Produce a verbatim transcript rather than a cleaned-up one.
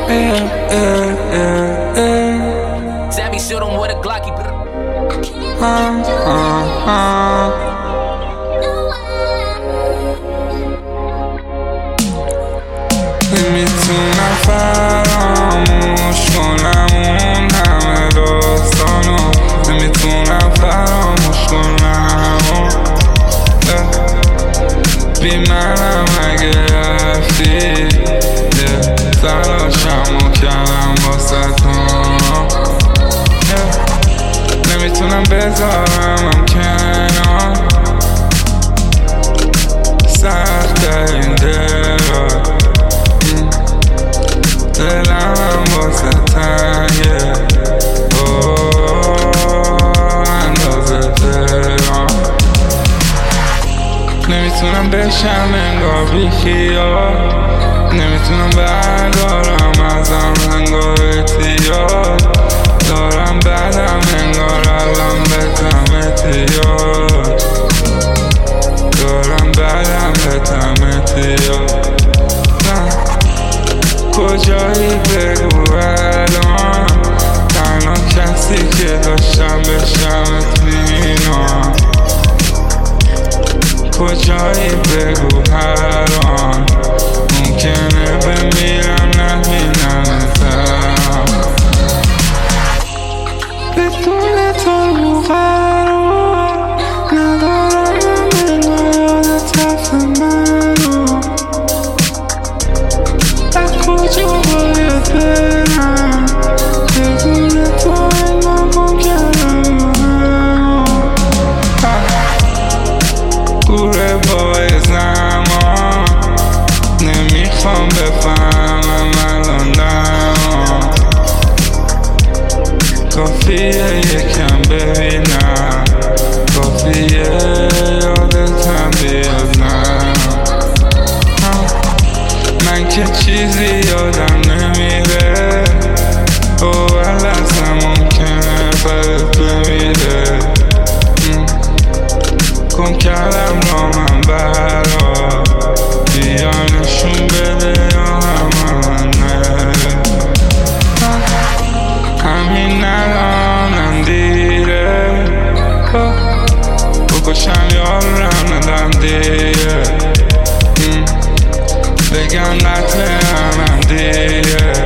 yeah, yeah, yeah, yeah. Sammy shoot him with a Glocky. Uh, uh, uh. نمیتونم فراموش کنم اون همه داستانو، نمیتونم فراموش کنم بی منم اگه رفتی تلاشمو کردم واسه تو، نمیتونم بذارمم کنار سخت این دل، دلم واسه تنگه اندازه دلم، نمیتونم بشم انگار بی خیال، نمیتونم بردارم ازم انگار اعتیاد، دارم بدم انگار الان بتم اعتیاد، دارم بدم بتم اعتیاد. کجایی بگو الان، تنها کسی که داشتم بشم اطمینان، کجایی بگو الان، ممکنه بمیرم نبینمتم بدون تو قرار ندارم من یاد تف منو، از کجا باید برم بدون تو من ممکنم گوره بای زمان، نمیخوام بفهمم الان دما، کافیه یکم ببینم، کافیه یادتم بیاد نه، من که چیزی یادم نمیره، اول اصلا ممکنه برات بمیره، کن کلم را من برا بیا نشون بده یا همه همین الانم دیره، بکشم یارم ندم دیره، بگم نتنم دیره